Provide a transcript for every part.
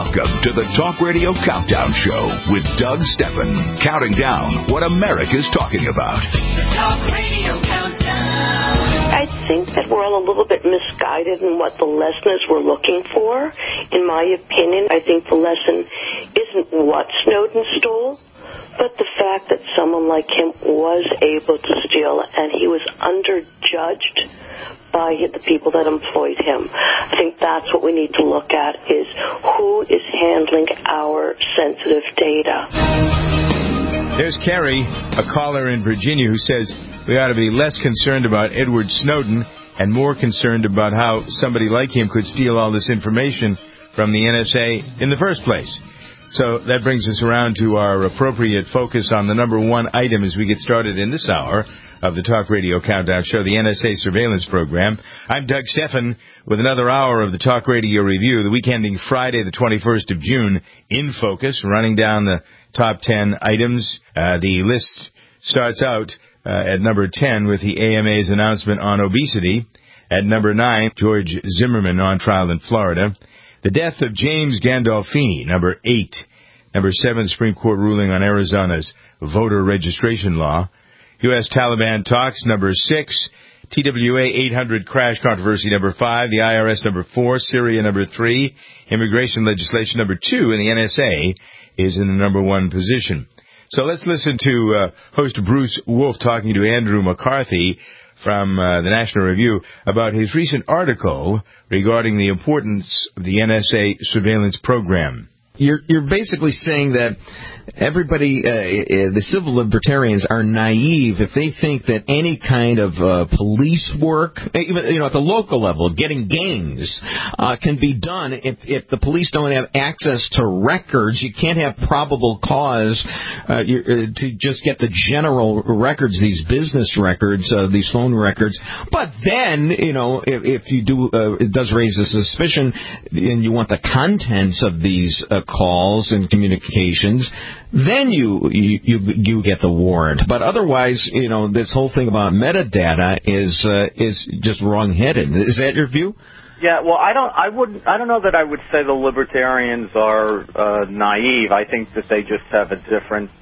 Welcome to the Talk Radio Countdown Show with Doug Stephan, counting down what America's talking about. The Talk Radio Countdown. I think that we're all a little bit misguided in what the lesson is we're looking for. In my opinion, I think the lesson isn't what Snowden stole, but the fact that someone like him was able to steal and he was underjudged by the people that employed him. I think that's what we need to look at, is who is handling our sensitive data. There's Carrie, a caller in Virginia, who says we ought to be less concerned about Edward Snowden and more concerned about how somebody like him could steal all this information from the NSA in the first place. So that brings us around to our appropriate focus on the number one item as we get started in this hour of the Talk Radio Countdown Show, the NSA surveillance program. I'm Doug Stephan with another hour of the Talk Radio Review, the week ending Friday, the 21st of June, in focus, running down the top 10 items. The list starts out at number 10 with the AMA's announcement on obesity. At number 9, George Zimmerman on trial in Florida. The death of James Gandolfini, number 8. Number 7, Supreme Court ruling on Arizona's voter registration law. U.S. Taliban talks, number 6. TWA 800 crash controversy, number 5. The IRS, number 4. Syria, number 3. Immigration legislation, number 2. And the NSA is in the number 1 position. So let's listen to host Bruce Wolf talking to Andrew McCarthy from the National Review about his recent article regarding the importance of the NSA surveillance program. You're basically saying that everybody, the civil libertarians, are naive if they think that any kind of police work, even at the local level, getting gangs, can be done if the police don't have access to records. You can't have probable cause to just get the general records, these business records, these phone records. But then, if you do, it does raise a suspicion, and you want the contents of these calls and communications, then you get the warrant. But otherwise, this whole thing about metadata is just wrong-headed. Is that your view? Yeah, well, I don't know that I would say the libertarians are naive. I think that they just have a different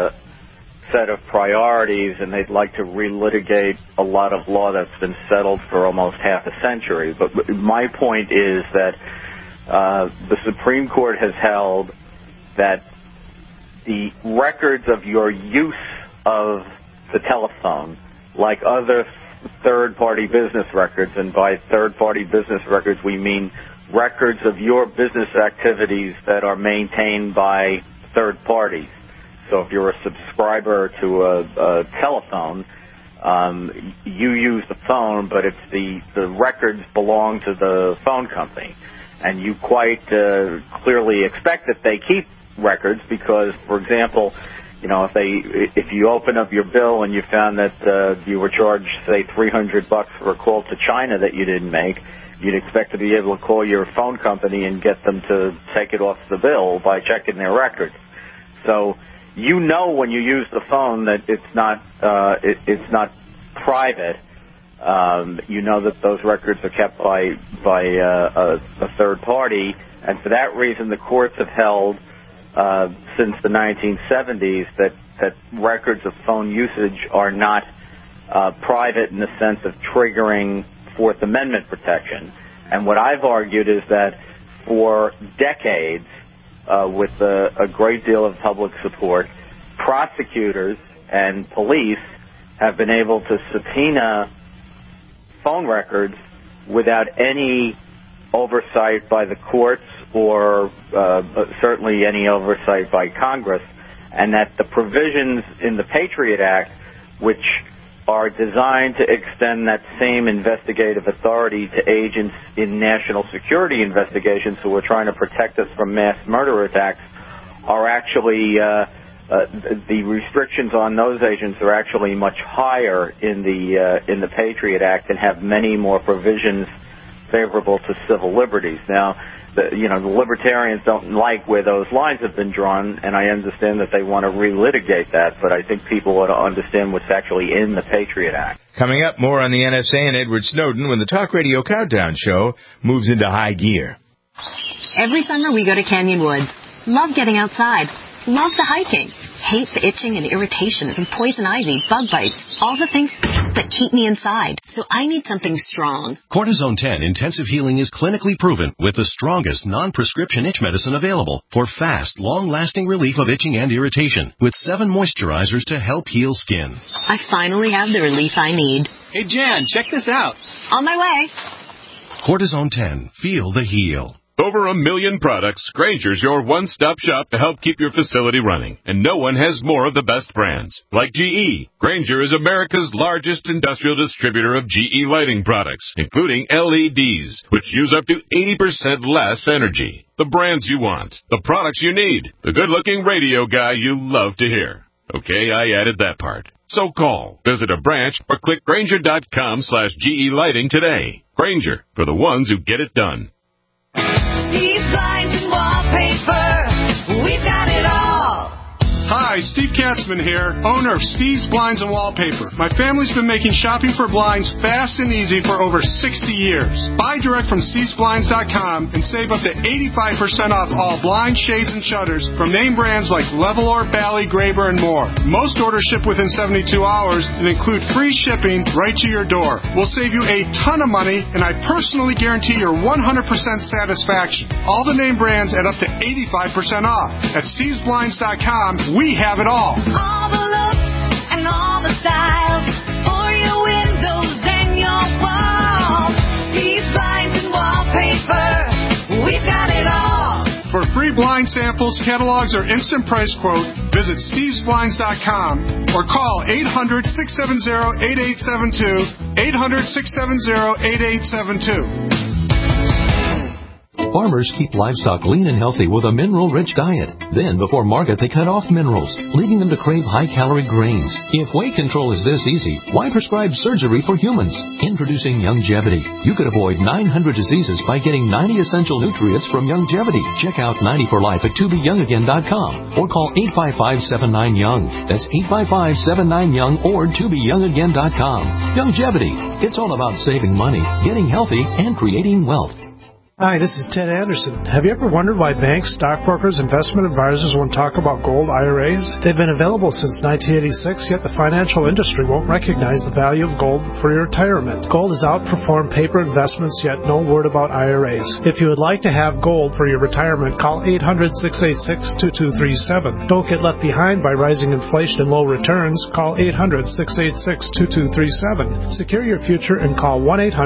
set of priorities, and they'd like to relitigate a lot of law that's been settled for almost half a century. But my point is that the Supreme Court has held that the records of your use of the telephone, like other third-party business records, and by third-party business records we mean records of your business activities that are maintained by third parties. So if you're a subscriber to a telephone, you use the phone, but it's the records belong to the phone company. And you quite clearly expect that they keep records because, for example, if you open up your bill and you found that you were charged, say, $300 for a call to China that you didn't make, you'd expect to be able to call your phone company and get them to take it off the bill by checking their records. So when you use the phone that it's not private. That those records are kept by a third party, and for that reason the courts have held since the 1970s that records of phone usage are not private in the sense of triggering Fourth Amendment protection. And what I've argued is that for decades, with a great deal of public support, prosecutors and police have been able to subpoena phone records without any oversight by the courts or certainly any oversight by Congress, and that the provisions in the Patriot Act, which are designed to extend that same investigative authority to agents in national security investigations who are trying to protect us from mass murder attacks, are actually the restrictions on those agents are actually much higher in the Patriot Act and have many more provisions favorable to civil liberties. Now, the libertarians don't like where those lines have been drawn, and I understand that they want to relitigate that, but I think people ought to understand what's actually in the Patriot Act. Coming up, more on the NSA and Edward Snowden when the Talk Radio Countdown Show moves into high gear. Every summer we go to Canyon Woods. Love getting outside. Love the hiking. Hate the itching and irritation from poison ivy, bug bites, all the things that keep me inside. So I need something strong. Cortisone 10 Intensive Healing is clinically proven with the strongest non-prescription itch medicine available for fast, long-lasting relief of itching and irritation with 7 moisturizers to help heal skin. I finally have the relief I need. Hey, Jan, check this out. On my way. Cortisone 10. Feel the heal. Over 1 million products, Grainger's your one-stop shop to help keep your facility running. And no one has more of the best brands. Like GE. Grainger is America's largest industrial distributor of GE lighting products, including LEDs, which use up to 80% less energy. The brands you want. The products you need. The good-looking radio guy you love to hear. Okay, I added that part. So call, visit a branch, or click Grainger.com/GE Lighting today. Grainger, for the ones who get it done. Steve's Blinds and Wallpaper. We've got it all. Hi, Steve Katzman here, owner of Steve's Blinds and Wallpaper. My family's been making shopping for blinds fast and easy for over 60 years. Buy direct from stevesblinds.com and save up to 85% off all blinds, shades, and shutters from name brands like Levelor, Bally, Graber, and more. Most orders ship within 72 hours and include free shipping right to your door. We'll save you a ton of money, and I personally guarantee your 100% satisfaction. All the name brands at up to 85% off. At stevesblinds.com, we have it all. All the looks and all the styles for your windows and your walls. Steve's Blinds and Wallpaper. We've got it all. For free blind samples, catalogs, or instant price quote, visit stevesblinds.com or call 800-670-8872, 800-670-8872. Farmers keep livestock lean and healthy with a mineral-rich diet. Then, before market, they cut off minerals, leading them to crave high-calorie grains. If weight control is this easy, why prescribe surgery for humans? Introducing Youngevity. You could avoid 900 diseases by getting 90 essential nutrients from Youngevity. Check out 90 for Life at tobeyoungagain.com or call 855-79-YOUNG. That's 855-79-YOUNG or tobeyoungagain.com. Youngevity. It's all about saving money, getting healthy, and creating wealth. Hi, this is Ted Anderson. Have you ever wondered why banks, stockbrokers, investment advisors won't talk about gold IRAs? They've been available since 1986, yet the financial industry won't recognize the value of gold for your retirement. Gold has outperformed paper investments, yet no word about IRAs. If you would like to have gold for your retirement, call 800-686-2237. Don't get left behind by rising inflation and low returns. Call 800-686-2237. Secure your future and call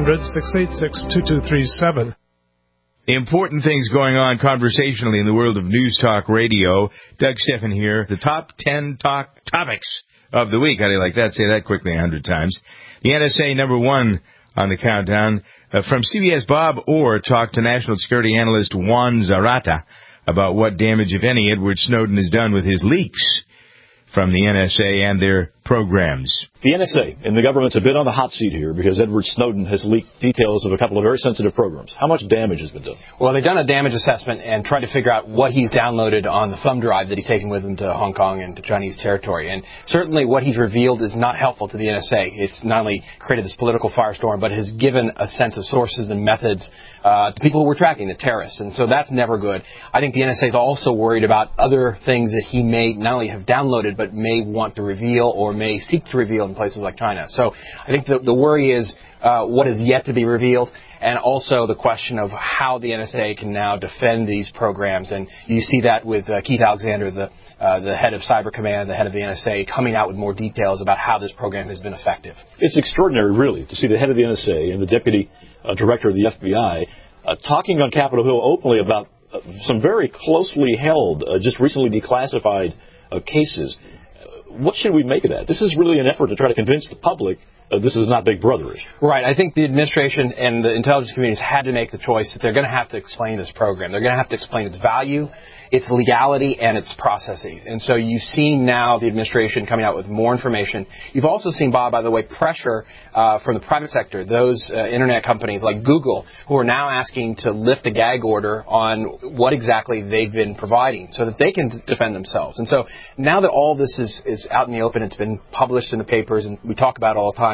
1-800-686-2237. Important things going on conversationally in the world of News Talk Radio. Doug Steffen here. The top 10 topics of the week. How do you like that? Say that quickly 100 times. The NSA, number 1 on the countdown. From CBS, Bob Orr talked to national security analyst Juan Zarata about what damage, if any, Edward Snowden has done with his leaks from the NSA and their programs. The NSA and the government's a bit on the hot seat here because Edward Snowden has leaked details of a couple of very sensitive programs. How much damage has been done? Well, they've done a damage assessment and tried to figure out what he's downloaded on the thumb drive that he's taken with him to Hong Kong and to Chinese territory. And certainly what he's revealed is not helpful to the NSA. It's not only created this political firestorm, but has given a sense of sources and methods to people who were tracking, the terrorists. And so that's never good. I think the NSA is also worried about other things that he may not only have downloaded, but may want to reveal or may seek to reveal in places like China. So I think the worry is what is yet to be revealed, and also the question of how the NSA can now defend these programs. And you see that with Keith Alexander, the head of Cyber Command, the head of the NSA, coming out with more details about how this program has been effective. It's extraordinary, really, to see the head of the NSA and the deputy director of the FBI talking on Capitol Hill openly about some very closely held, just recently declassified cases. What should we make of that? This is really an effort to try to convince the public this is not Big Brotherish. Right. I think the administration and the intelligence communities had to make the choice that they're going to have to explain this program. They're going to have to explain its value, its legality, and its processes. And so you've seen now the administration coming out with more information. You've also seen, Bob, by the way, pressure from the private sector, those internet companies like Google, who are now asking to lift a gag order on what exactly they've been providing so that they can defend themselves. And so now that all this is out in the open, it's been published in the papers, and we talk about it all the time,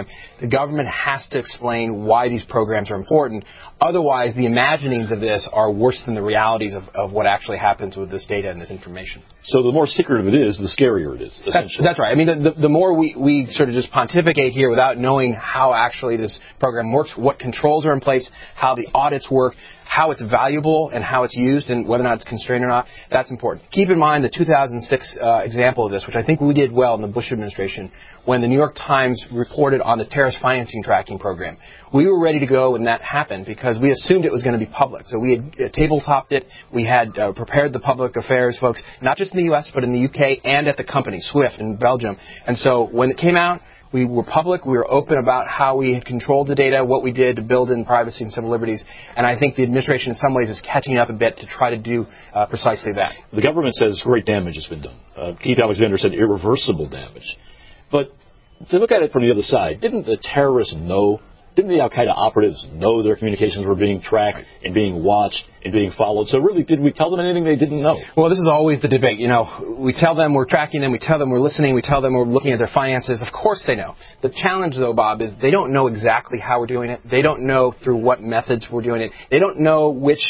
The government has to explain why these programs are important. Otherwise, the imaginings of this are worse than the realities of what actually happens with this data and this information. So the more secretive it is, the scarier it is, essentially. That's right. I mean, the more we sort of just pontificate here without knowing how actually this program works, what controls are in place, how the audits work, how it's valuable and how it's used and whether or not it's constrained or not, that's important. Keep in mind the 2006 example of this, which I think we did well in the Bush administration, when the New York Times reported on the terrorist financing tracking program. We were ready to go when that happened because we assumed it was going to be public. So we had tabletopped it. We had prepared the public affairs folks, not just in the U.S., but in the U.K. and at the company, SWIFT in Belgium. And so when it came out, we were public. We were open about how we had controlled the data, what we did to build in privacy and civil liberties. And I think the administration in some ways is catching up a bit to try to do precisely that. The government says great damage has been done. Keith Alexander said irreversible damage. But to look at it from the other side, didn't the terrorists know? Didn't the al-Qaeda operatives know their communications were being tracked and being watched and being followed? So really, did we tell them anything they didn't know? Well, this is always the debate. You know, we tell them we're tracking them. We tell them we're listening. We tell them we're looking at their finances. Of course they know. The challenge, though, Bob, is they don't know exactly how we're doing it. They don't know through what methods we're doing it. They don't know which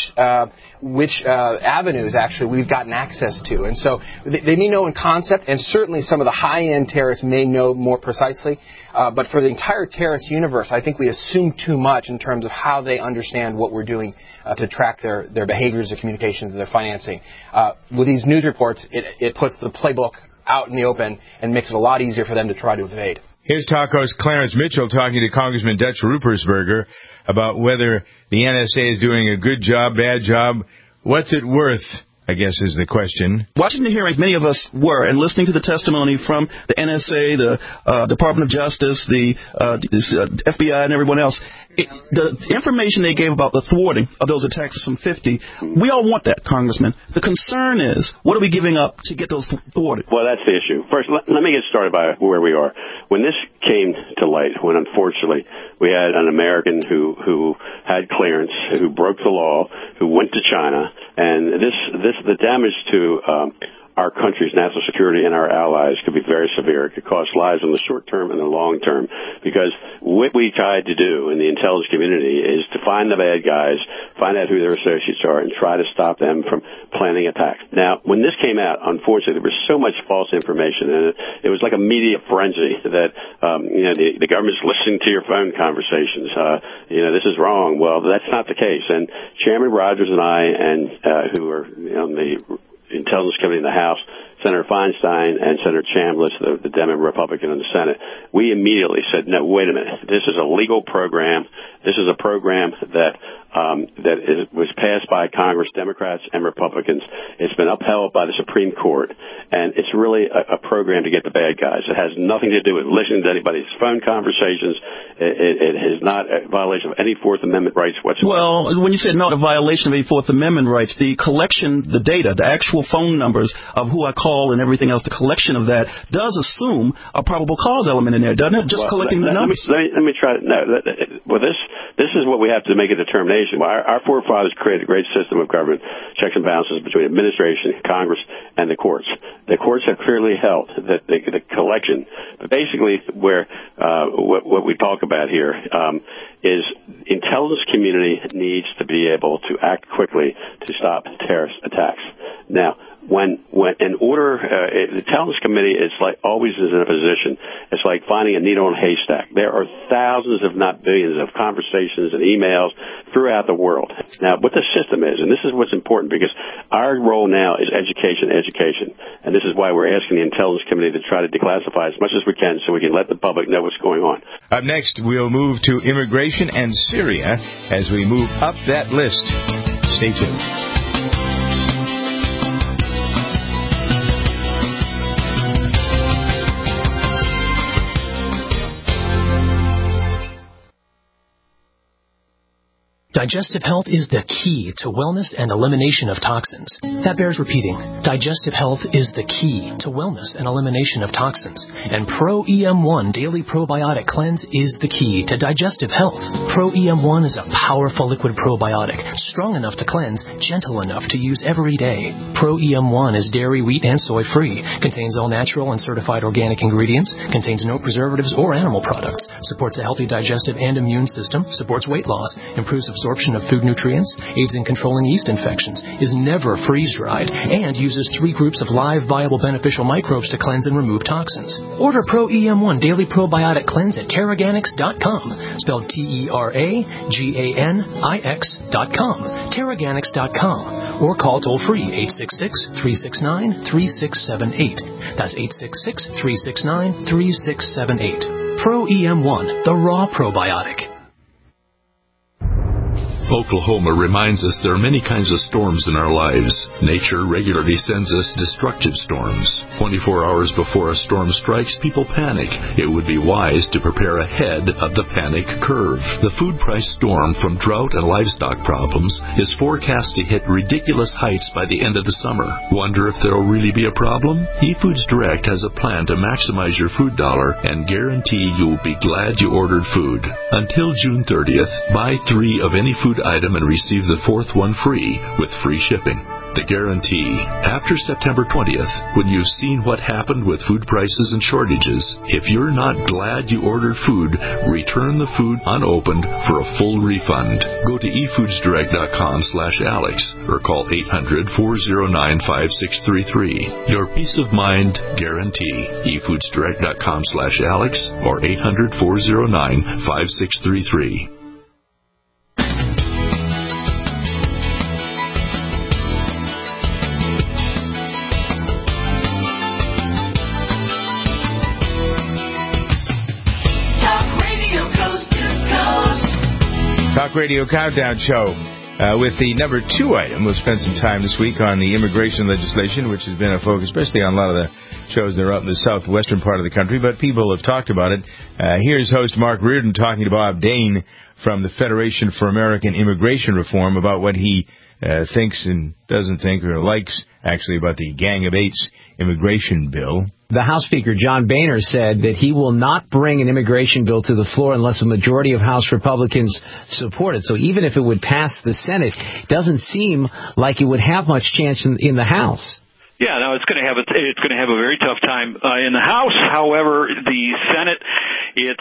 avenues, actually, we've gotten access to. And so they may know in concept, and certainly some of the high-end terrorists may know more precisely. But for the entire terrorist universe, I think we assume too much in terms of how they understand what we're doing to track their behaviors, their communications, and their financing. With these news reports, it puts the playbook out in the open and makes it a lot easier for them to try to evade. Here's Talk host Clarence Mitchell talking to Congressman Dutch Ruppersberger about whether the NSA is doing a good job, bad job. What's it worth, I guess, is the question. Watching the hearings, many of us were, and listening to the testimony from the NSA, the Department of Justice, the FBI, and everyone else, the information they gave about the thwarting of those attacks of some 50, we all want that, Congressman. The concern is, what are we giving up to get those thwarted? Well, that's the issue. First, let me get started by where we are. When this came to light, when unfortunately we had an American who had clearance, who broke the law, who went to China, and the damage to our country's national security and our allies could be very severe. It could cost lives in the short term and the long term, because what we tried to do in the intelligence community is to find the bad guys, find out who their associates are, and try to stop them from planning attacks. Now, when this came out, unfortunately, there was so much false information, and it was like a media frenzy that the government's listening to your phone conversations. This is wrong. Well, that's not the case. And Chairman Rogers and I, and who are on the Intelligence Committee in the House, Senator Feinstein and Senator Chambliss, the Democrat Republican in the Senate, we immediately said, no, wait a minute. This is a legal program. This is a program that was passed by Congress, Democrats and Republicans. It's been upheld by the Supreme Court, and it's really a program to get the bad guys. It has nothing to do with listening to anybody's phone conversations. It is not a violation of any Fourth Amendment rights whatsoever. Well, when you said not a violation of any Fourth Amendment rights, the collection, the data, the actual phone numbers of who I call and everything else, the collection of that does assume a probable cause element in there, doesn't it? Just collecting the numbers. Let me try to, no. Well, this is what we have to make a determination. Our forefathers created a great system of government checks and balances between administration, Congress, and the courts. The courts have clearly held that the collection, basically where what we talk about here is intelligence community needs to be able to act quickly to stop terrorist attacks. Now, when in order, the Intelligence Committee is like always is in a position. It's like finding a needle in a haystack. There are thousands, if not billions, of conversations and emails throughout the world. Now, what the system is, and this is what's important, because our role now is education, and this is why we're asking the Intelligence Committee to try to declassify as much as we can, so we can let the public know what's going on. Up next, we'll move to immigration and Syria as we move up that list. Stay tuned. Digestive health is the key to wellness and elimination of toxins. That bears repeating. Digestive health is the key to wellness and elimination of toxins. And Pro EM1 Daily Probiotic Cleanse is the key to digestive health. Pro EM1 is a powerful liquid probiotic, strong enough to cleanse, gentle enough to use every day. Pro EM1 is dairy, wheat, and soy free, contains all natural and certified organic ingredients, contains no preservatives or animal products, supports a healthy digestive and immune system, supports weight loss, improves absorption of food nutrients, aids in controlling yeast infections, is never freeze-dried, and uses 3 groups of live, viable, beneficial microbes to cleanse and remove toxins. Order Pro EM1 Daily Probiotic Cleanse at Terraganix.com, spelled TerraGanix.com, Terraganix.com, or call toll-free 866-369-3678. That's 866-369-3678. Pro EM1, the raw probiotic. Oklahoma reminds us there are many kinds of storms in our lives. Nature regularly sends us destructive storms. 24 hours before a storm strikes, people panic. It would be wise to prepare ahead of the panic curve. The food price storm from drought and livestock problems is forecast to hit ridiculous heights by the end of the summer. Wonder if there will really be a problem? eFoods Direct has a plan to maximize your food dollar and guarantee you will be glad you ordered food. Until June 30th, buy 3 of any food item and receive the 4th one free with free shipping. The guarantee. After September 20th, when you've seen what happened with food prices and shortages, if you're not glad you ordered food, return the food unopened for a full refund. Go to efoodsdirect.com/Alex or call 800-409-5633. Your peace of mind guarantee. efoodsdirect.com/Alex or 800-409-5633. Talk Radio Countdown Show with the number 2 item. We'll spend some time this week on the immigration legislation, which has been a focus, especially on a lot of the shows that are out in the southwestern part of the country, but people have talked about it. Here's host Mark Reardon talking to Bob Dane from the Federation for American Immigration Reform about what he thinks and doesn't think or likes, actually, about the Gang of Eights immigration bill. The House Speaker, John Boehner, said that he will not bring an immigration bill to the floor unless a majority of House Republicans support it. So even if it would pass the Senate, it doesn't seem like it would have much chance in the House. Yeah, no, it's going to have a very tough time in the House. However, the Senate, it's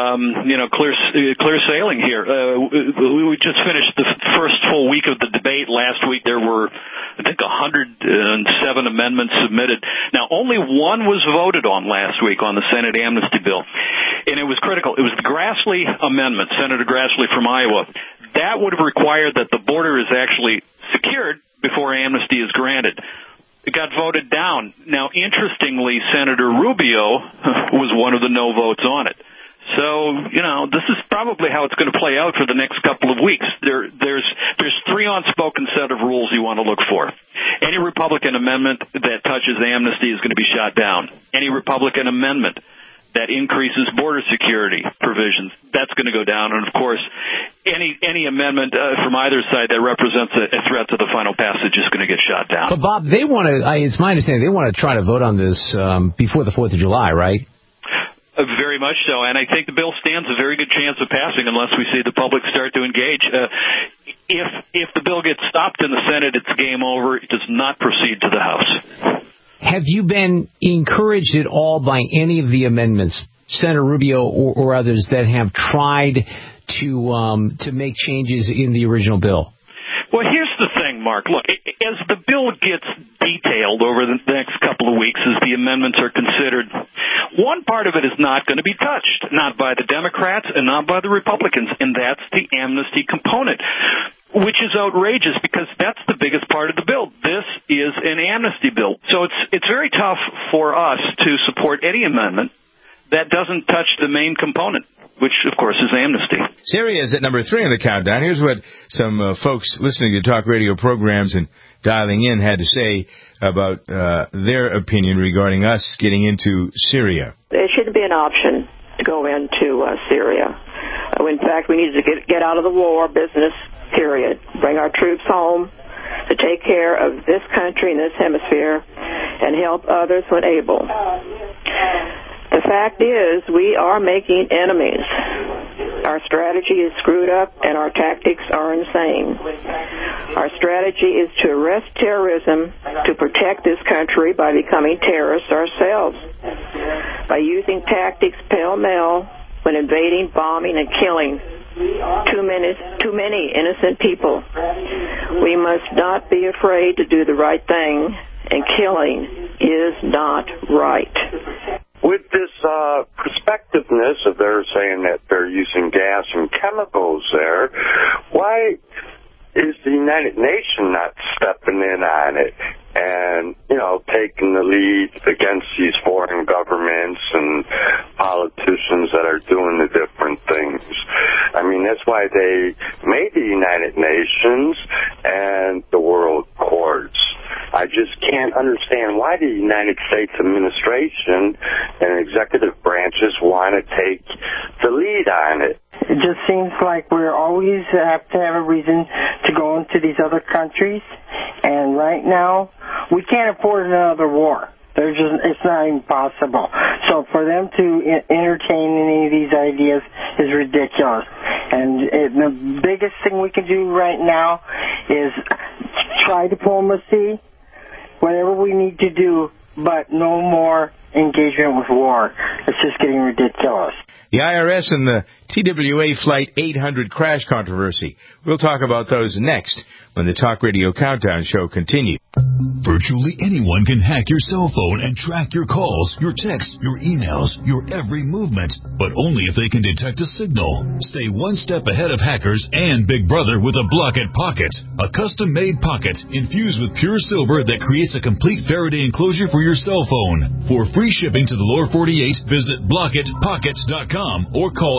clear sailing here. We just finished the first full week of the debate. Last week there were, I think, 107 amendments submitted. Now, only one was voted on last week on the Senate amnesty bill, and it was critical. It was the Grassley amendment, Senator Grassley from Iowa. That would have required that the border is actually secured before amnesty is granted. It got voted down. Now, interestingly, Senator Rubio was one of the no votes on it. So, this is probably how it's going to play out for the next couple of weeks. There's 3 unspoken set of rules you want to look for. Any Republican amendment that touches amnesty is going to be shot down. Any Republican amendment that increases border security provisions, that's going to go down. And, of course, any amendment from either side that represents a threat to the final passage is going to get shot down. But, Bob, they want to, it's my understanding, they want to try to vote on this before the 4th of July, right? Very much so, and I think the bill stands a very good chance of passing unless we see the public start to engage. If the bill gets stopped in the Senate, it's game over. It does not proceed to the House. Have you been encouraged at all by any of the amendments, Senator Rubio or others, that have tried to make changes in the original bill? Well, here's the thing, Mark. Look, as the bill gets detailed over the next couple of weeks as the amendments are considered, one part of it is not going to be touched, not by the Democrats and not by the Republicans, and that's the amnesty component, which is outrageous because that's the biggest part of the bill. This is an amnesty bill. So it's very tough for us to support any amendment that doesn't touch the main component, which, of course, is amnesty. Syria is at number 3 on the countdown. Here's what some folks listening to talk radio programs and dialing in had to say about their opinion regarding us getting into Syria. It shouldn't be an option to go into Syria. In fact, we need to get out of the war business, period. Bring our troops home to take care of this country and this hemisphere and help others when able. The fact is, we are making enemies. Our strategy is screwed up and our tactics are insane. Our strategy is to arrest terrorism, to protect this country by becoming terrorists ourselves, by using tactics pell-mell when invading, bombing, and killing too many innocent people. We must not be afraid to do the right thing, and killing is not right. With this perspectiveness of they're saying that they're using gas and chemicals there, why is the United Nations not stepping in on it and, taking the lead against these foreign governments and politicians that are doing the different things? I mean, that's why they made the United Nations and the world courts. I just can't understand why the United States administration and executive branches want to take the lead on it. It just seems like we always have to have a reason to go into these other countries, and right now we can't afford another war. It's not even possible. So for them to entertain any of these ideas is ridiculous. And the biggest thing we can do right now is try diplomacy, whatever we need to do, but no more engagement with war. It's just getting ridiculous. The IRS and the TWA Flight 800 crash controversy. We'll talk about those next when the Talk Radio Countdown show continues. Virtually anyone can hack your cell phone and track your calls, your texts, your emails, your every movement, but only if they can detect a signal. Stay one step ahead of hackers and Big Brother with a Block-It Pocket, a custom-made pocket infused with pure silver that creates a complete Faraday enclosure for your cell phone. For free shipping to the lower 48, visit blockitpocket.com or call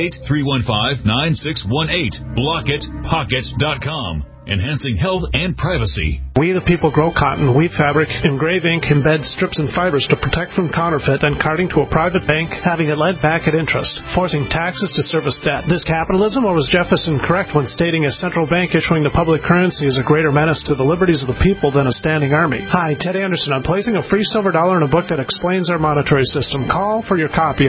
888-315-9618. blockitpocket.com. Enhancing health and privacy. We the people grow cotton, weave fabric, engrave ink, embed strips and fibers to protect from counterfeit and carting to a private bank, having it lent back at interest, forcing taxes to service debt. This capitalism, or was Jefferson correct when stating a central bank issuing the public currency is a greater menace to the liberties of the people than a standing army? Hi, Ted Anderson. I'm placing a free silver dollar in a book that explains our monetary system. Call for your copy,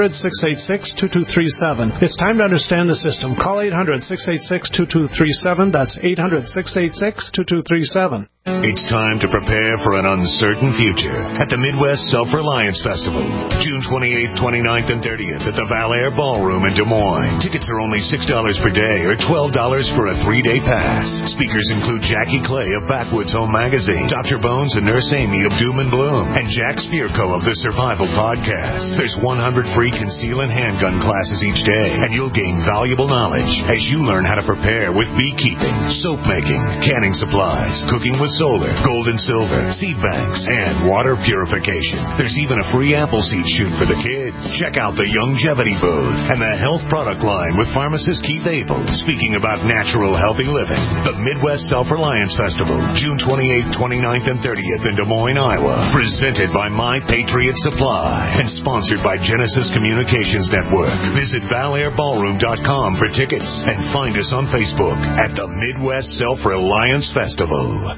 800-686-2237. It's time to understand the system. Call 800-686-2237. That's 800-686-2237. It's time to prepare for an uncertain future at the Midwest Self-Reliance Festival, June 28th, 29th, and 30th at the Valair Ballroom in Des Moines. Tickets are only $6 per day or $12 for a 3-day pass. Speakers include Jackie Clay of Backwoods Home Magazine, Dr. Bones and Nurse Amy of Doom and Bloom, and Jack Spirko of the Survival Podcast. There's 100 free conceal and handgun classes each day, and you'll gain valuable knowledge as you learn how to prepare with beekeeping, soap making, canning supplies, cooking with solar, gold and silver, seed banks, and water purification. There's even a free apple seed shoot for the kids. Check out the Longevity booth and the health product line with pharmacist Keith Abel speaking about natural, healthy living. The Midwest Self-Reliance Festival, June 28th, 29th, and 30th in Des Moines, Iowa. Presented by My Patriot Supply and sponsored by Genesis Communications Network. Visit ValairBallroom.com for tickets and find us on Facebook at the Midwest Self-Reliance Festival.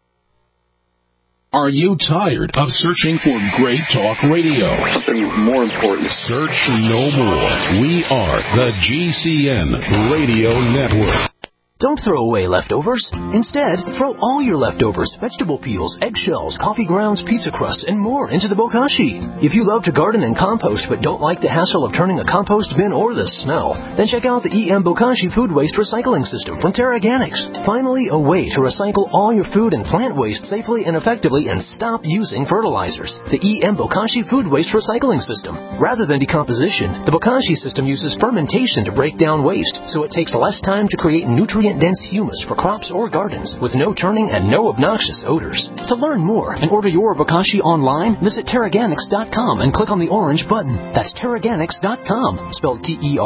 Are you tired of searching for great talk radio? Something more important. Search no more. We are the GCN Radio Network. Don't throw away leftovers. Instead, throw all your leftovers, vegetable peels, eggshells, coffee grounds, pizza crusts, and more into the bokashi. If you love to garden and compost but don't like the hassle of turning a compost bin or the smell, then check out the EM Bokashi Food Waste Recycling System from Terraganics. Finally, a way to recycle all your food and plant waste safely and effectively and stop using fertilizers. The EM Bokashi Food Waste Recycling System. Rather than decomposition, the Bokashi system uses fermentation to break down waste, so it takes less time to create nutrient nutrient-dense humus for crops or gardens with no turning and no obnoxious odors. To learn more and order your Bokashi online, visit Terraganics.com and click on the orange button. That's Terraganics.com, spelled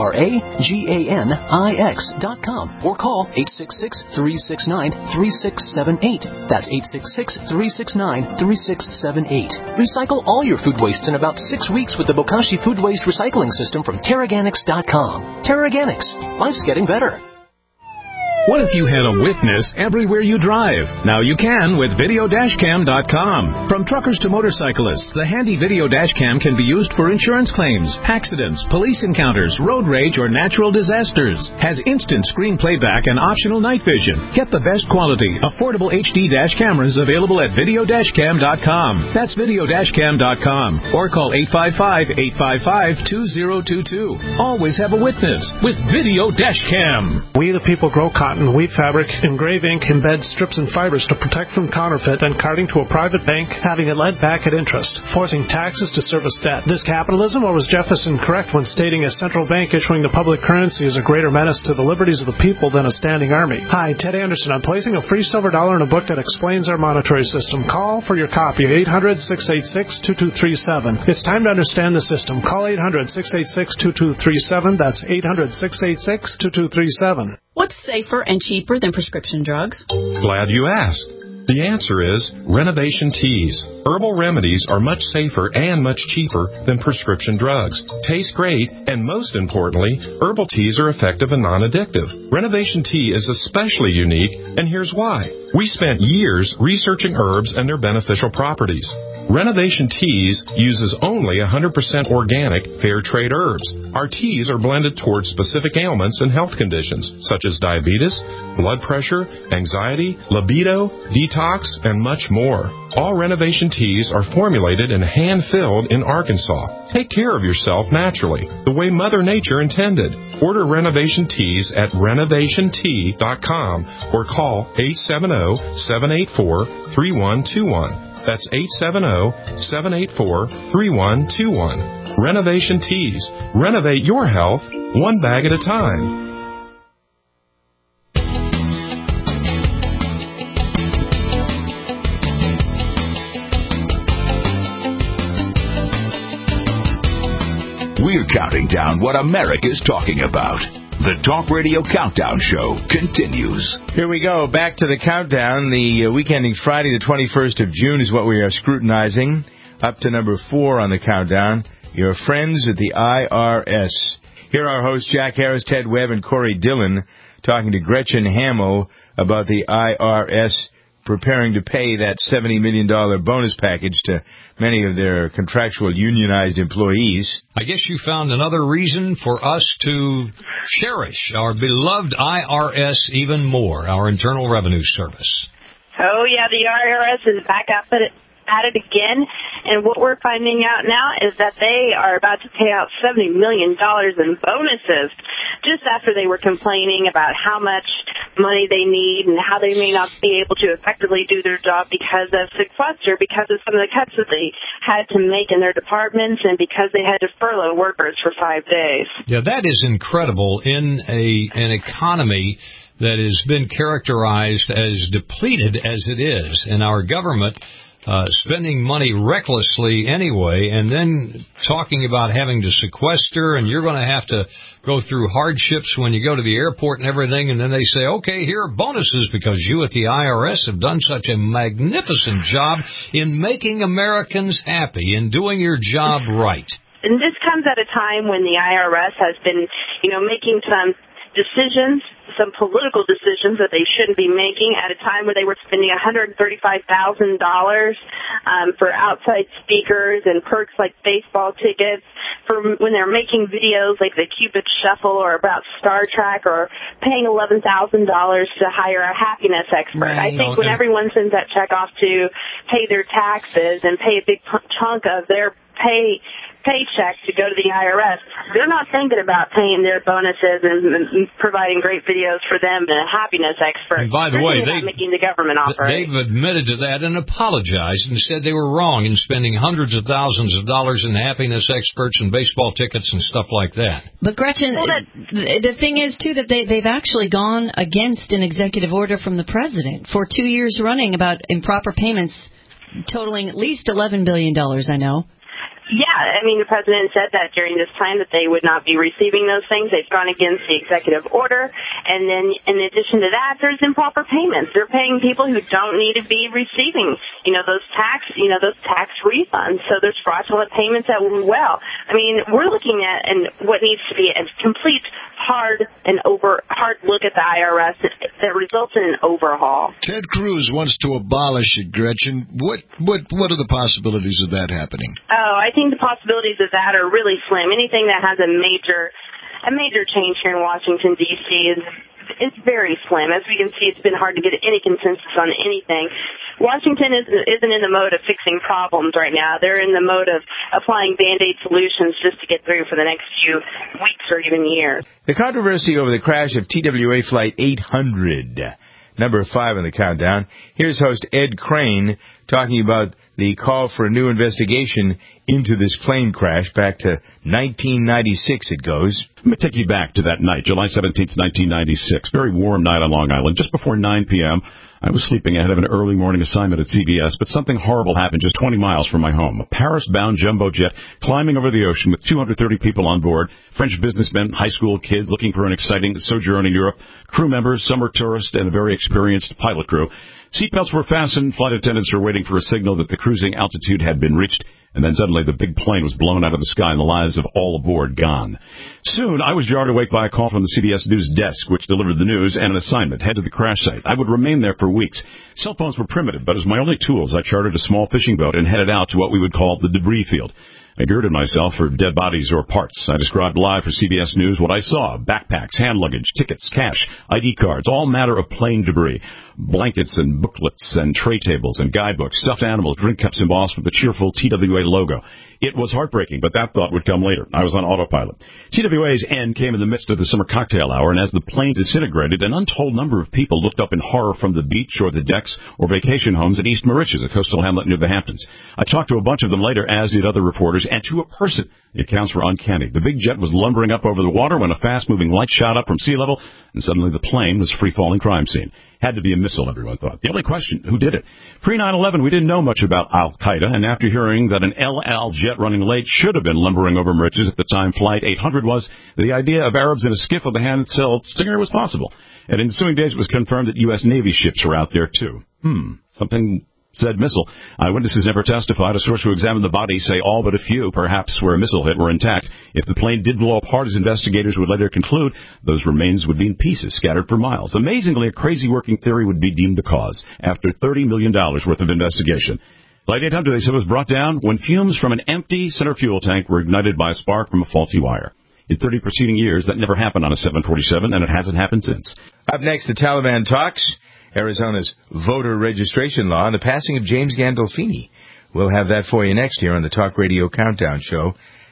Terraganics.com, or call 866-369-3678. That's 866-369-3678. Recycle all your food wastes in about 6 weeks with the Bokashi Food Waste Recycling System from Terraganics.com. Terraganics. Life's getting better. What if you had a witness everywhere you drive? Now you can with Videodashcam.com. From truckers to motorcyclists, the handy Video Dashcam can be used for insurance claims, accidents, police encounters, road rage, or natural disasters. Has instant screen playback and optional night vision. Get the best quality, affordable HD dash cameras available at Videodashcam.com. That's Videodashcam.com. Or call 855-855-2022. Always have a witness with Video Dashcam. We the people grow cotton, wheat fabric, engrave ink, embed strips and fibers to protect from counterfeit and carting to a private bank, having it lent back at interest, forcing taxes to service debt. This capitalism, or was Jefferson correct when stating a central bank issuing the public currency is a greater menace to the liberties of the people than a standing army? Hi, Ted Anderson. I'm placing a free silver dollar in a book that explains our monetary system. Call for your copy, 800-686-2237. It's time to understand the system. Call 800-686-2237. That's 800-686-2237. What's safer and cheaper than prescription drugs? Glad you asked. The answer is Renovation Teas. Herbal remedies are much safer and much cheaper than prescription drugs. Taste great, and most importantly, herbal teas are effective and non-addictive. Renovation Tea is especially unique, and here's why. We spent years researching herbs and their beneficial properties. Renovation Teas uses only 100% organic, fair trade herbs. Our teas are blended towards specific ailments and health conditions, such as diabetes, blood pressure, anxiety, libido, detox, and much more. All Renovation Teas are formulated and hand-filled in Arkansas. Take care of yourself naturally, the way Mother Nature intended. Order Renovation Teas at renovationtea.com or call 870-784-3121. That's 870-784-3121. Renovation Teas. Renovate your health one bag at a time. We're counting down what America's talking about. The Talk Radio Countdown Show continues. Here we go. Back to the countdown. The week ending Friday, the 21st of June, is what we are scrutinizing. Up to number 4 on the countdown. Your friends at the IRS. Here are our hosts, Jack Harris, Ted Webb, and Corey Dillon, talking to Gretchen Hamill about the IRS preparing to pay that $70 million bonus package to many of their contractual unionized employees. I guess you found another reason for us to cherish our beloved IRS even more, our Internal Revenue Service. Oh, yeah, the IRS is back up at it again, and what we're finding out now is that they are about to pay out $70 million in bonuses just after they were complaining about how much money they need and how they may not be able to effectively do their job because of sequester, because of some of the cuts that they had to make in their departments, and because they had to furlough workers for 5 days. Yeah, that is incredible in an economy that has been characterized as depleted as it is, and our government spending money recklessly anyway, and then talking about having to sequester, and you're going to have to go through hardships when you go to the airport and everything, and then they say, okay, here are bonuses because you at the IRS have done such a magnificent job in making Americans happy, in doing your job right. And this comes at a time when the IRS has been, making some decisions, some political decisions that they shouldn't be making at a time where they were spending $135,000 for outside speakers and perks like baseball tickets, for when they're making videos like the Cupid Shuffle or about Star Trek, or paying $11,000 to hire a happiness expert. I think when everyone sends that check off to pay their taxes and pay a big chunk of their pay paycheck to go to the IRS, they're not thinking about paying their bonuses and providing great videos for them and a happiness expert. And by the way, making the government operate. They've admitted to that and apologized and said they were wrong in spending hundreds of thousands of dollars in happiness experts and baseball tickets and stuff like that. But Gretchen, the thing is, too, that they've actually gone against an executive order from the president for 2 years running about improper payments totaling at least $11 billion, I know. Yeah, I mean, the president said that during this time that they would not be receiving those things. They've gone against the executive order. And then in addition to that, there's improper payments. They're paying people who don't need to be receiving, those tax refunds. So there's fraudulent payments as well. I mean, we're looking at what needs to be a complete hard look at the IRS that results in an overhaul. Ted Cruz wants to abolish it, Gretchen. What are the possibilities of that happening? Oh, I think the possibilities of that are really slim. Anything that has a major change here in Washington, D.C. is very slim. As we can see, it's been hard to get any consensus on anything. Washington isn't in the mode of fixing problems right now. They're in the mode of applying Band-Aid solutions just to get through for the next few weeks or even years. The controversy over the crash of TWA Flight 800, number 5 on the countdown. Here's host Ed Crane talking about the call for a new investigation into this plane crash back to 1996 it goes. Let me take you back to that night, July 17th, 1996. Very warm night on Long Island. Just before 9 p.m., I was sleeping ahead of an early morning assignment at CBS, but something horrible happened just 20 miles from my home. A Paris-bound jumbo jet climbing over the ocean with 230 people on board, French businessmen, high school kids looking for an exciting sojourn in Europe, crew members, summer tourists, and a very experienced pilot crew. Seatbelts were fastened, flight attendants were waiting for a signal that the cruising altitude had been reached, and then suddenly the big plane was blown out of the sky and the lives of all aboard gone. Soon, I was jarred awake by a call from the CBS News desk, which delivered the news and an assignment, head to the crash site. I would remain there for weeks. Cell phones were primitive, but as my only tools, I chartered a small fishing boat and headed out to what we would call the debris field. I girded myself for dead bodies or parts. I described live for CBS News what I saw: backpacks, hand luggage, tickets, cash, ID cards, all matter of plane debris, blankets and booklets and tray tables and guidebooks, stuffed animals, drink cups embossed with the cheerful TWA logo. It was heartbreaking, but that thought would come later. I was on autopilot. TWA's end came in the midst of the summer cocktail hour, and as the plane disintegrated, an untold number of people looked up in horror from the beach or the decks or vacation homes in East Mauritius, a coastal hamlet near the Hamptons. I talked to a bunch of them later, as did other reporters, and to a person, the accounts were uncanny. The big jet was lumbering up over the water when a fast-moving light shot up from sea level, and suddenly the plane was a free-falling crime scene. Had to be a missile, everyone thought. The only question, who did it? Pre-9/11, we didn't know much about Al-Qaeda, and after hearing that an El Al jet running late should have been lumbering over Mauritius at the time Flight 800 was, the idea of Arabs in a skiff with a hand-sailed Stinger was possible. And in ensuing days, it was confirmed that U.S. Navy ships were out there, too. Something said missile. Eyewitnesses never testified. A source who examined the body say all but a few, perhaps where a missile hit, were intact. If the plane did blow apart, as investigators would later conclude, those remains would be in pieces, scattered for miles. Amazingly, a crazy working theory would be deemed the cause after $30 million worth of investigation. Flight 800, they said, was brought down when fumes from an empty center fuel tank were ignited by a spark from a faulty wire. In 30 preceding years, that never happened on a 747, and it hasn't happened since. Up next, the Taliban talks Arizona's voter registration law, and the passing of James Gandolfini. We'll have that for you next here on the Talk Radio Countdown Show,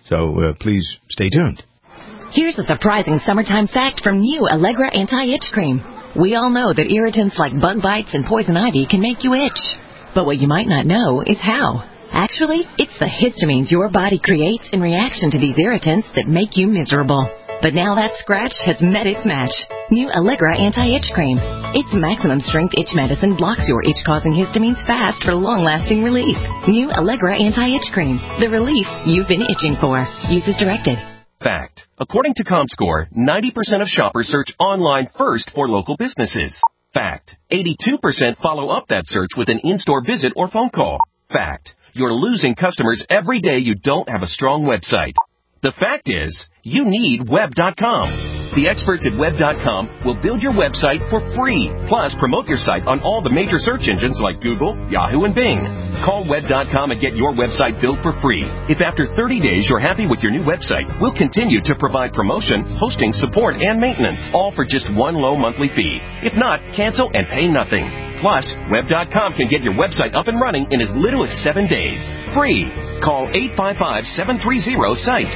so please stay tuned. Here's a surprising summertime fact from new Allegra Anti-Itch Cream. We all know that irritants like bug bites and poison ivy can make you itch. But what you might not know is how. Actually, it's the histamines your body creates in reaction to these irritants that make you miserable. But now that scratch has met its match. New Allegra Anti-Itch Cream. Its maximum strength itch medicine blocks your itch-causing histamines fast for long-lasting relief. New Allegra Anti-Itch Cream. The relief you've been itching for. Use as directed. Fact. According to ComScore, 90% of shoppers search online first for local businesses. Fact. 82% follow up that search with an in-store visit or phone call. Fact. You're losing customers every day you don't have a strong website. The fact is, you need Web.com. The experts at Web.com will build your website for free. Plus, promote your site on all the major search engines like Google, Yahoo, and Bing. Call Web.com and get your website built for free. If after 30 days you're happy with your new website, we'll continue to provide promotion, hosting, support, and maintenance, all for just one low monthly fee. If not, cancel and pay nothing. Plus, Web.com can get your website up and running in as little as 7 days. Free. Call 855-730-SITE,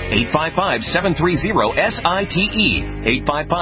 855-730-SITE,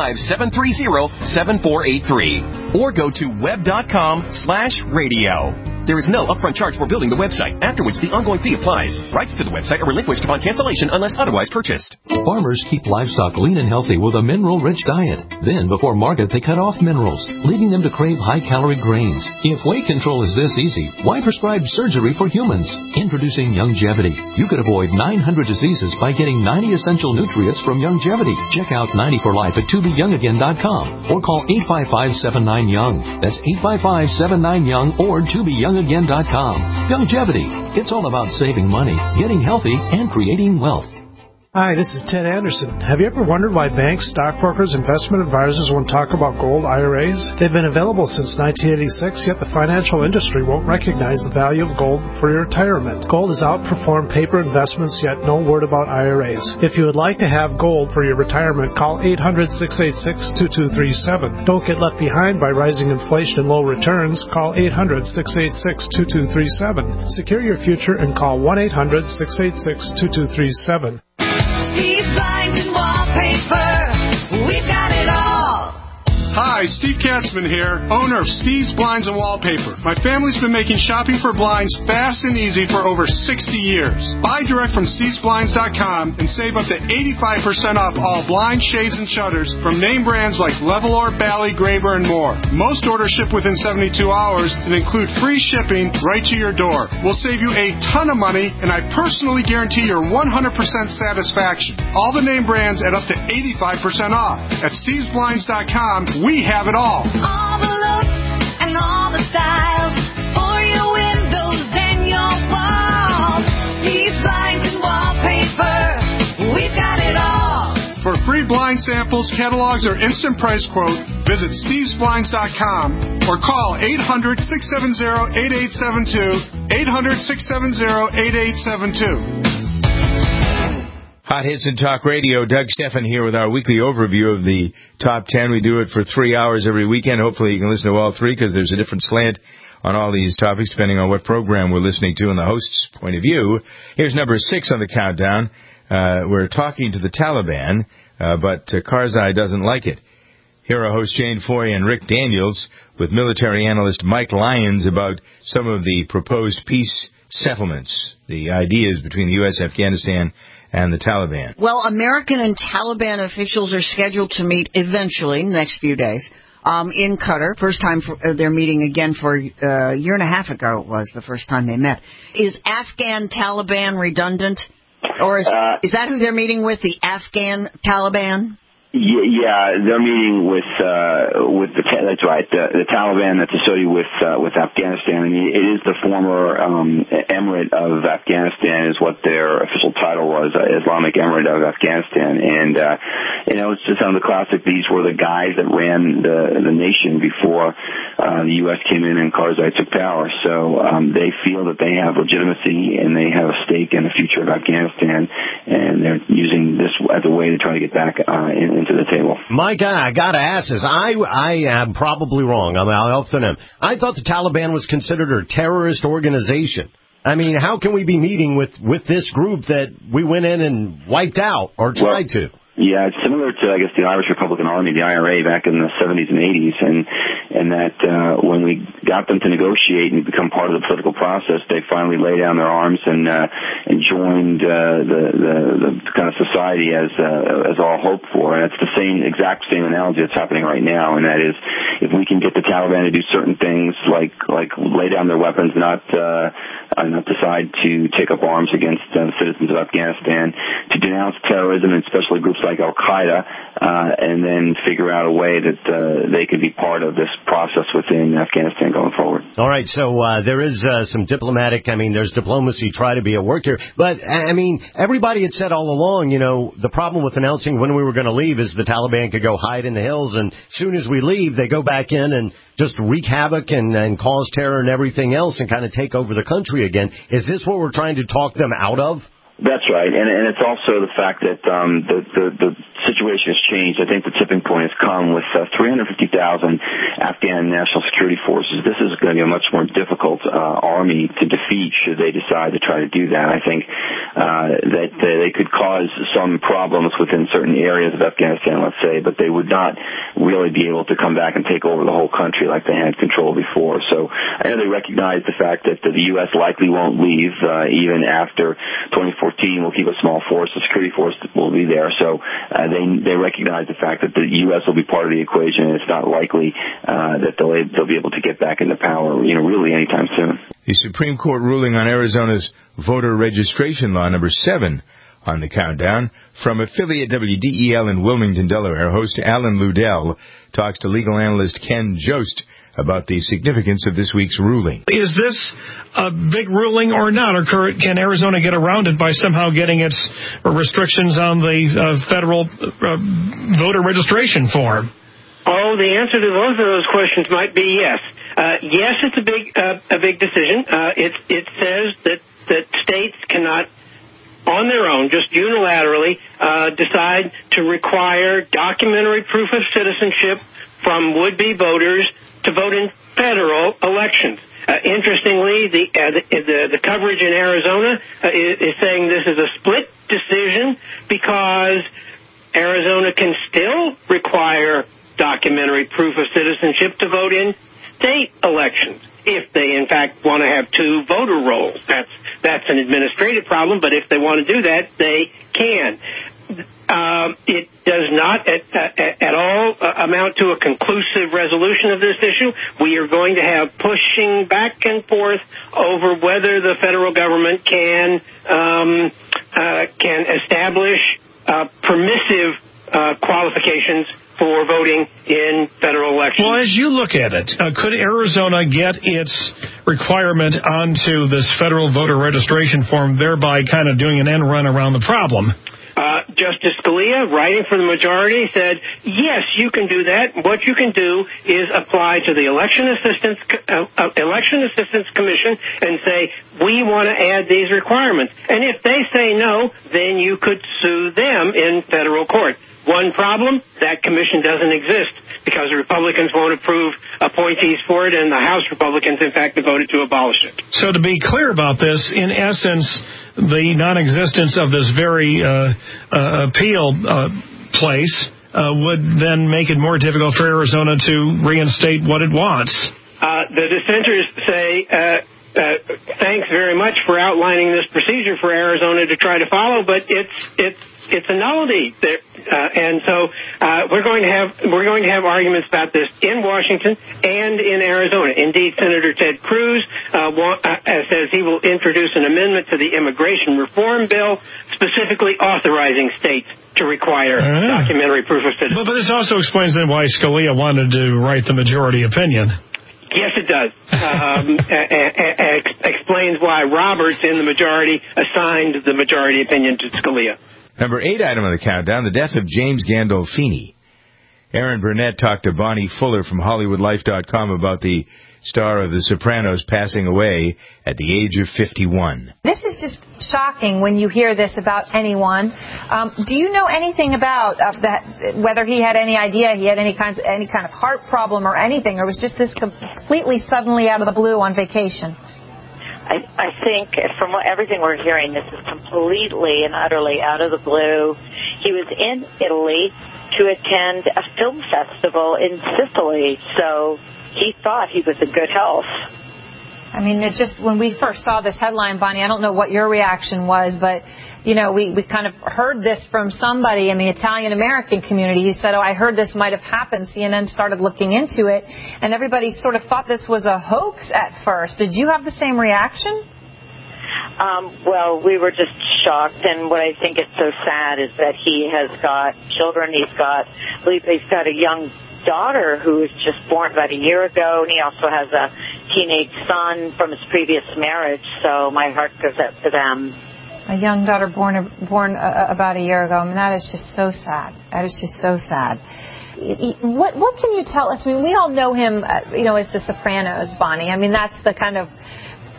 855-730-7483, or go to web.com/radio. There is no upfront charge for building the website, after which the ongoing fee applies. Rights to the website are relinquished upon cancellation unless otherwise purchased. Farmers keep livestock lean and healthy with a mineral-rich diet. Then, before market, they cut off minerals, leaving them to crave high-calorie grains. If weight control is this easy, why prescribe surgery for humans? Introducing Youngevity. You could avoid 900 diseases by getting 90 essential nutrients from Youngevity. Check out 90 for Life at tobeyoungagain.com or call 855-79-YOUNG. That's 855-79-YOUNG or tobeyoungagain.com. Youngevity. It's all about saving money, getting healthy, and creating wealth. Hi, this is Ted Anderson. Have you ever wondered why banks, stockbrokers, investment advisors won't talk about gold IRAs? They've been available since 1986, yet the financial industry won't recognize the value of gold for your retirement. Gold has outperformed paper investments, yet no word about IRAs. If you would like to have gold for your retirement, call 800-686-2237. Don't get left behind by rising inflation and low returns. Call 800-686-2237. Secure your future and call 1-800-686-2237. Steve's Blinds and Wallpaper, we've got it all. Hi, Steve Katzman here, owner of Steve's Blinds and Wallpaper. My family's been making shopping for blinds fast and easy for over 60 years. Buy direct from stevesblinds.com and save up to 85% off all blinds, shades, and shutters from name brands like Levelor, Bally, Graber, and more. Most orders ship within 72 hours and include free shipping right to your door. We'll save you a ton of money, and I personally guarantee your 100% satisfaction. All the name brands at up to 85% off. At stevesblinds.com, we have it all. All the looks and all the styles for your windows and your walls. Steve's Blinds and Wallpaper, we've got it all. For free blind samples, catalogs, or instant price quote, visit stevesblinds.com or call 800-670-8872, 800-670-8872. Hot Hits and Talk Radio. Doug Stephan here with our weekly overview of the Top 10. We do it for 3 hours every weekend. Hopefully you can listen to all three because there's a different slant on all these topics depending on what program we're listening to and the host's point of view. Here's number 6 on the countdown. We're talking to the Taliban, but Karzai doesn't like it. Here are hosts Jane Foy and Rick Daniels with military analyst Mike Lyons about some of the proposed peace settlements, the ideas between the U.S., Afghanistan, and the Taliban. Well, American and Taliban officials are scheduled to meet eventually, next few days, in Qatar. First time they're meeting again for a year and a half ago it was the first time they met. Is Afghan Taliban redundant? Or is that who they're meeting with, the Afghan Taliban? Yeah, they're meeting with that's right, the Taliban that's associated with Afghanistan. I mean, it is the former Emirate of Afghanistan is what their official title was, Islamic Emirate of Afghanistan. And it's just on the classic. These were the guys that ran the nation before the U.S. came in and Karzai took power. So they feel that they have legitimacy and they have a stake in the future of Afghanistan, and they're using this as a way to try to get back into the table. Mike, I got to ask this. I am probably wrong. I'll help them. I thought the Taliban was considered a terrorist organization. I mean, how can we be meeting with this group that we went in and wiped out or tried to? Yeah, it's similar to, I guess, the Irish Republican Army, the IRA, back in the 70s and 80s, and that when we got them to negotiate and become part of the political process, they finally laid down their arms and joined the kind of society as all hoped for. And it's the exact same analogy that's happening right now, and that is, if we can get the Taliban to do certain things like lay down their weapons, not decide to take up arms against the citizens of Afghanistan, to denounce terrorism, and especially groups like Al-Qaeda, and then figure out a way that they could be part of this process within Afghanistan going forward. All right, so there is some diplomatic, there's diplomacy try to be at work here. But, everybody had said all along, the problem with announcing when we were going to leave is the Taliban could go hide in the hills, and as soon as we leave, they go back in and just wreak havoc and cause terror and everything else and kind of take over the country again. Is this what we're trying to talk them out of? That's right, and it's also the fact that the situation has changed. I think the tipping point has come with 350,000 Afghan national security forces. This is going to be a much more difficult army to defeat should they decide to try to do that. I think that they could cause some problems within certain areas of Afghanistan, let's say, but they would not really be able to come back and take over the whole country like they had control before. So I know they recognize the fact that the U.S. likely won't leave even after 2014. We'll keep a small force. The security force will be there. So they recognize the fact that the U.S. will be part of the equation, and it's not likely that they'll be able to get back into power, really anytime soon. The Supreme Court ruling on Arizona's voter registration law, number 7 on the countdown. From affiliate WDEL in Wilmington, Delaware, host Alan Ludell talks to legal analyst Ken Jost about the significance of this week's ruling. Is this a big ruling or not? Or can Arizona get around it by somehow getting its restrictions on the federal voter registration form? Oh, the answer to both of those questions might be yes. Yes, it's a big decision. It says that states cannot, on their own, just unilaterally, decide to require documentary proof of citizenship from would-be voters to vote in federal elections. Interestingly, the coverage in Arizona is saying this is a split decision because Arizona can still require documentary proof of citizenship to vote in state elections if they, in fact, want to have 2 voter rolls. That's an administrative problem, but if they want to do that, they can. It does not at all amount to a conclusive resolution of this issue. We are going to have pushing back and forth over whether the federal government can establish permissive qualifications for voting in federal elections. Well, as you look at it, could Arizona get its requirement onto this federal voter registration form, thereby kind of doing an end run around the problem? Justice Scalia, writing for the majority, said, yes, you can do that. What you can do is apply to the Election Assistance Commission and say, we want to add these requirements. And if they say no, then you could sue them in federal court. One problem, that commission doesn't exist because the Republicans won't approve appointees for it, and the House Republicans, in fact, have voted to abolish it. So to be clear about this, in essence, the non-existence of this very appeal place would then make it more difficult for Arizona to reinstate what it wants. The dissenters say, thanks very much for outlining this procedure for Arizona to try to follow, but it's a nullity there, and so we're going to have arguments about this in Washington and in Arizona. Indeed, Senator Ted Cruz says he will introduce an amendment to the immigration reform bill, specifically authorizing states to require documentary proof of citizenship. But this also explains then why Scalia wanted to write the majority opinion. Yes, it does. Explains why Roberts in the majority assigned the majority opinion to Scalia. Number 8 item on the countdown, the death of James Gandolfini. Aaron Burnett talked to Bonnie Fuller from HollywoodLife.com about the star of The Sopranos passing away at the age of 51. This is just shocking when you hear this about anyone. Do you know anything about that? Whether he had any idea he had any kind of heart problem or anything, or was just this completely suddenly out of the blue on vacation? I think from everything we're hearing, this is completely and utterly out of the blue. He was in Italy to attend a film festival in Sicily, so he thought he was in good health. I mean, it just, when we first saw this headline, Bonnie, I don't know what your reaction was, but, you know, we kind of heard this from somebody in the Italian-American community. He said, I heard this might have happened. CNN started looking into it, and everybody sort of thought this was a hoax at first. Did you have the same reaction? Well, we were just shocked, and what I think is so sad is that he has got children. I believe he's got a young daughter who was just born about a year ago, and he also has a teenage son from his previous marriage, so my heart goes out to them. A young daughter born about a year ago. I mean, that is just so sad. That is just so sad. What can you tell us? I mean, we all know him, as The Sopranos, Bonnie. I mean, that's the kind of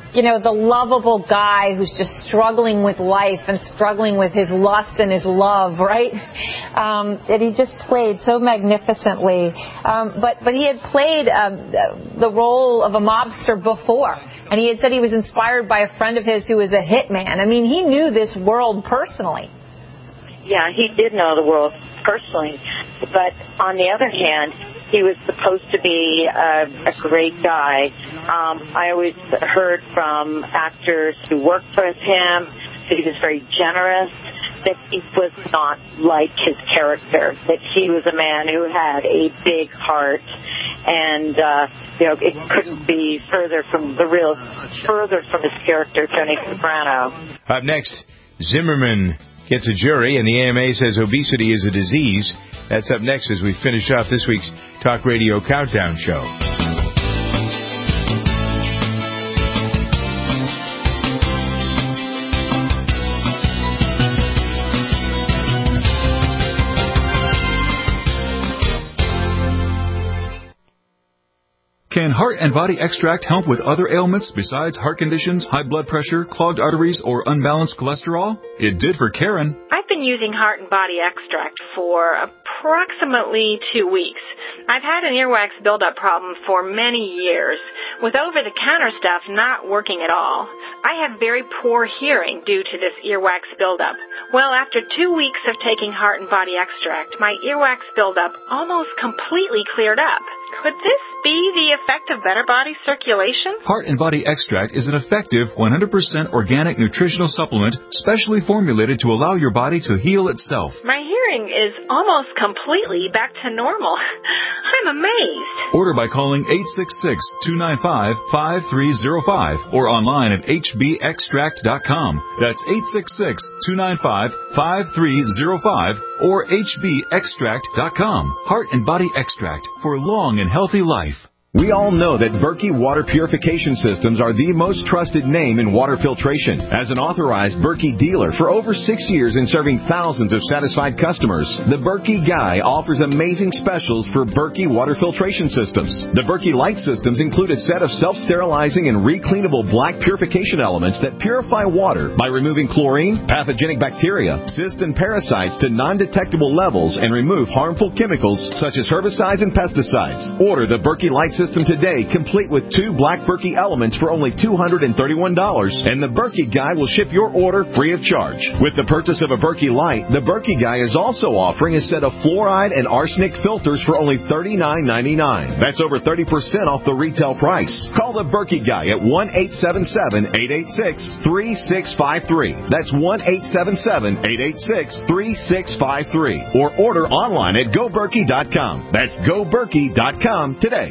the lovable guy who's just struggling with life and struggling with his lust and his love, right? That he just played so magnificently. But he had played the role of a mobster before, and he had said he was inspired by a friend of his who was a hitman. I mean, he knew this world personally. Yeah, he did know the world personally. But on the other hand, he was supposed to be a great guy. I always heard from actors who worked with him that he was very generous, that he was not like his character, that he was a man who had a big heart, and it couldn't be further from his character, Tony Soprano. Up next, Zimmerman gets a jury, and the AMA says obesity is a disease. That's up next as we finish off this week's Talk Radio Countdown Show. Can Heart and Body Extract help with other ailments besides heart conditions, high blood pressure, clogged arteries, or unbalanced cholesterol? It did for Karen. I've been using Heart and Body Extract for approximately 2 weeks. I've had an earwax buildup problem for many years, with over-the-counter stuff not working at all. I have very poor hearing due to this earwax buildup. Well, after 2 weeks of taking Heart and Body Extract, my earwax buildup almost completely cleared up. Could this be the effect of better body circulation? Heart and Body Extract is an effective 100% organic nutritional supplement specially formulated to allow your body to heal itself. My hearing is almost completely back to normal. I'm amazed. Order by calling 866-295-5305 or online at hbextract.com. That's 866-295-5305 or hbextract.com. Heart and Body Extract for long and healthy life. We all know that Berkey Water Purification Systems are the most trusted name in water filtration. As an authorized Berkey dealer for over 6 years and serving thousands of satisfied customers, the Berkey Guy offers amazing specials for Berkey Water Filtration Systems. The Berkey Light Systems include a set of self-sterilizing and recleanable black purification elements that purify water by removing chlorine, pathogenic bacteria, cysts, and parasites to non-detectable levels and remove harmful chemicals such as herbicides and pesticides. Order the Berkey Light System today, complete with 2 black Berkey elements for only $231, and the Berkey Guy will ship your order free of charge. With the purchase of a Berkey Light, the Berkey Guy is also offering a set of fluoride and arsenic filters for only $39.99. That's over 30% off the retail price. Call the Berkey Guy at 1-877-886-3653. That's 1-877-886-3653. Or order online at GoBerkey.com. That's GoBerkey.com today.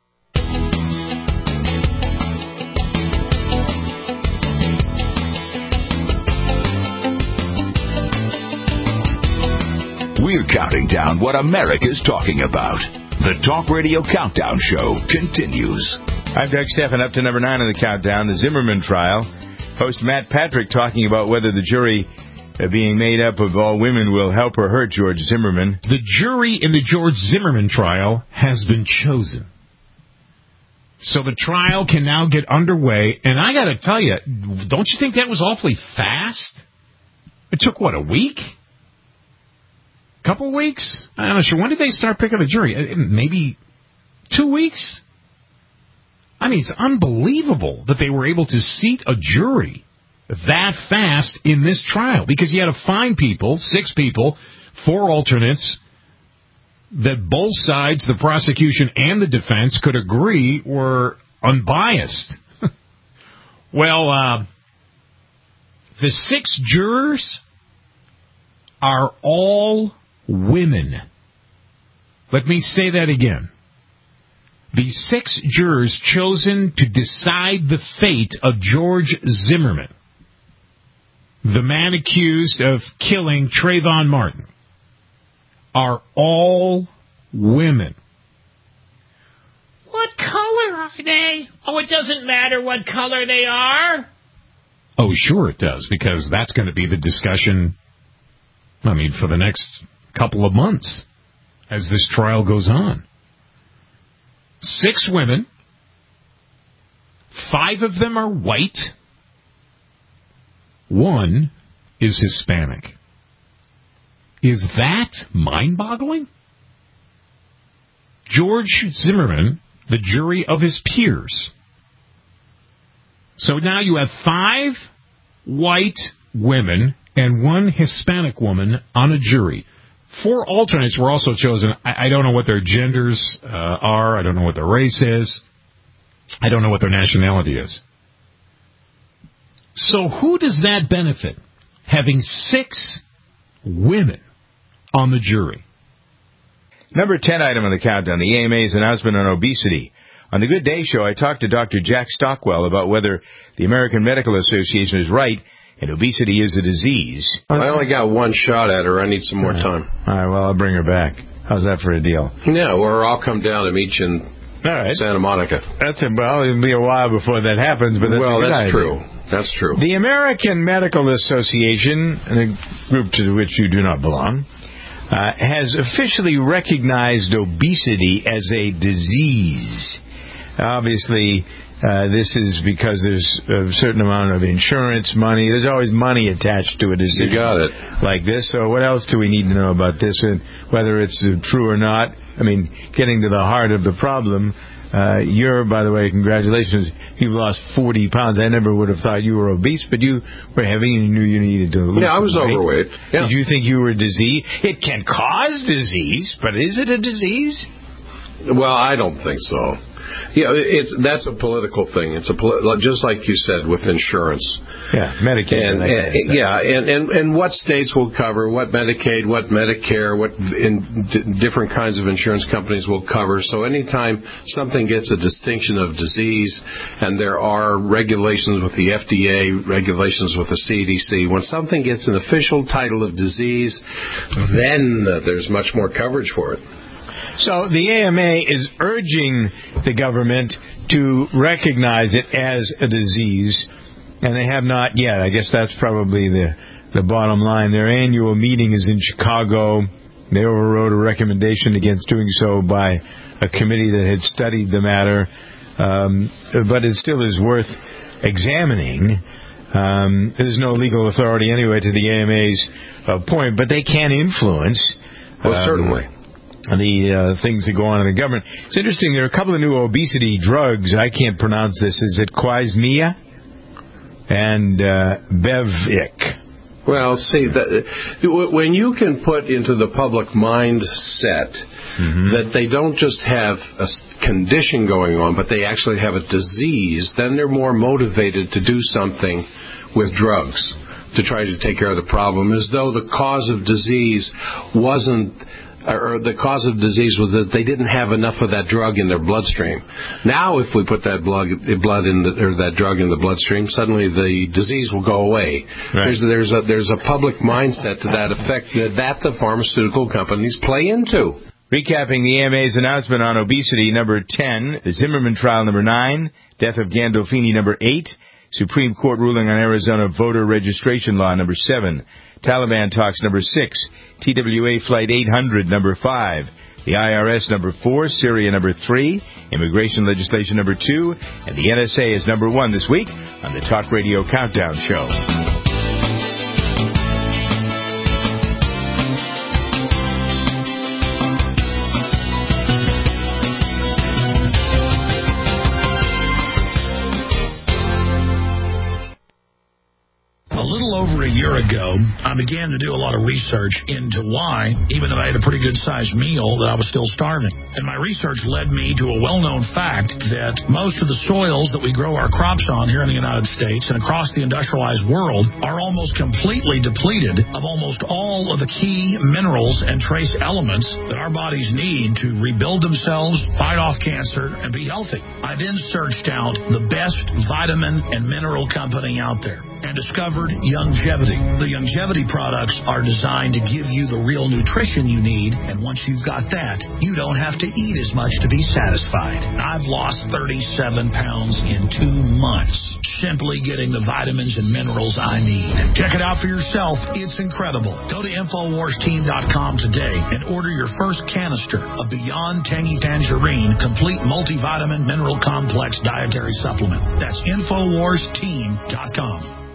We're counting down what America's talking about. The Talk Radio Countdown Show continues. I'm Doug Stephan. Up to number 9 on the countdown, the Zimmerman trial. Host Matt Patrick talking about whether the jury being made up of all women will help or hurt George Zimmerman. The jury in the George Zimmerman trial has been chosen. So the trial can now get underway. And I got to tell you, don't you think that was awfully fast? It took, what, a week? Couple weeks? I'm not sure. When did they start picking a jury? Maybe 2 weeks? I mean, it's unbelievable that they were able to seat a jury that fast in this trial, because you had to find people, 6 people, 4 alternates, that both sides, the prosecution and the defense, could agree were unbiased. Well, the 6 jurors are all women. Let me say that again. The 6 jurors chosen to decide the fate of George Zimmerman, the man accused of killing Trayvon Martin, are all women. What color are they? Oh, it doesn't matter what color they are. Oh, sure it does, because that's going to be the discussion, I mean, for the next couple of months as this trial goes on. 6 women, 5 of them are white. 1 is Hispanic. Is that mind-boggling? George Zimmerman, the jury of his peers. So now you have 5 white women and 1 Hispanic woman on a jury. 4 alternates were also chosen. I don't know what their genders are. I don't know what their race is. I don't know what their nationality is. So who does that benefit? Having 6 women on the jury. Number 10 item on the countdown, the AMA's announcement on obesity. On the Good Day Show, I talked to Dr. Jack Stockwell about whether the American Medical Association is right and obesity is a disease. I only got 1 shot at her. I need some more time. All right, well, I'll bring her back. How's that for a deal? Yeah, or I'll come down and meet you in Santa Monica. Well, it'll be a while before that happens, but that's true. That's true. The American Medical Association, a group to which you do not belong, has officially recognized obesity as a disease. Obviously, this is because there's a certain amount of insurance money. There's always money attached to a decision. You got it. Like this. So what else do we need to know about this, and whether it's true or not? I mean, getting to the heart of the problem. By the way, congratulations. You've lost 40 pounds. I never would have thought you were obese, but you were heavy and you knew you needed to lose. Yeah, I was overweight. Yeah. Did you think you were disease? It can cause disease, but is it a disease? Well, I don't think so. Yeah, that's a political thing. It's just like you said with insurance. Yeah, Medicaid. And what states will cover, what Medicaid, what Medicare, what different kinds of insurance companies will cover. So anytime something gets a distinction of disease, and there are regulations with the FDA, regulations with the CDC, when something gets an official title of disease, then there's much more coverage for it. So the AMA is urging the government to recognize it as a disease, and they have not yet. I guess that's probably the bottom line. Their annual meeting is in Chicago. They overrode a recommendation against doing so by a committee that had studied the matter, but it still is worth examining. There's no legal authority anyway to the AMA's point, but they can influence. Well, certainly. The things that go on in the government. It's interesting, there are a couple of new obesity drugs. I can't pronounce this. Is it Quizmia and Bevic? Well, see, when you can put into the public mindset that they don't just have a condition going on, but they actually have a disease, then they're more motivated to do something with drugs to try to take care of the problem, as though the cause of disease wasn't... or the cause of disease was that they didn't have enough of that drug in their bloodstream. Now, if we put that that drug in the bloodstream, suddenly the disease will go away. Right. There's a public mindset to that effect that the pharmaceutical companies play into. Recapping the AMA's announcement on obesity, number 10, the Zimmerman trial, number 9, death of Gandolfini, number 8, Supreme Court ruling on Arizona voter registration law, number 7, Taliban talks, number 6, TWA Flight 800, number 5, the IRS, number 4, Syria, number 3, immigration legislation, number 2, and the NSA is number 1 this week on the Talk Radio Countdown Show. Over a year ago, I began to do a lot of research into why, even though I had a pretty good-sized meal, that I was still starving. And my research led me to a well-known fact that most of the soils that we grow our crops on here in the United States and across the industrialized world are almost completely depleted of almost all of the key minerals and trace elements that our bodies need to rebuild themselves, fight off cancer, and be healthy. I then searched out the best vitamin and mineral company out there. and discovered Youngevity. The Youngevity products are designed to give you the real nutrition you need, and once you've got that, you don't have to eat as much to be satisfied. I've lost 37 pounds in 2 months, simply getting the vitamins and minerals I need. Check it out for yourself. It's incredible. Go to InfoWarsTeam.com today and order your first canister of Beyond Tangy Tangerine Complete Multivitamin Mineral Complex Dietary Supplement. That's InfoWarsTeam.com.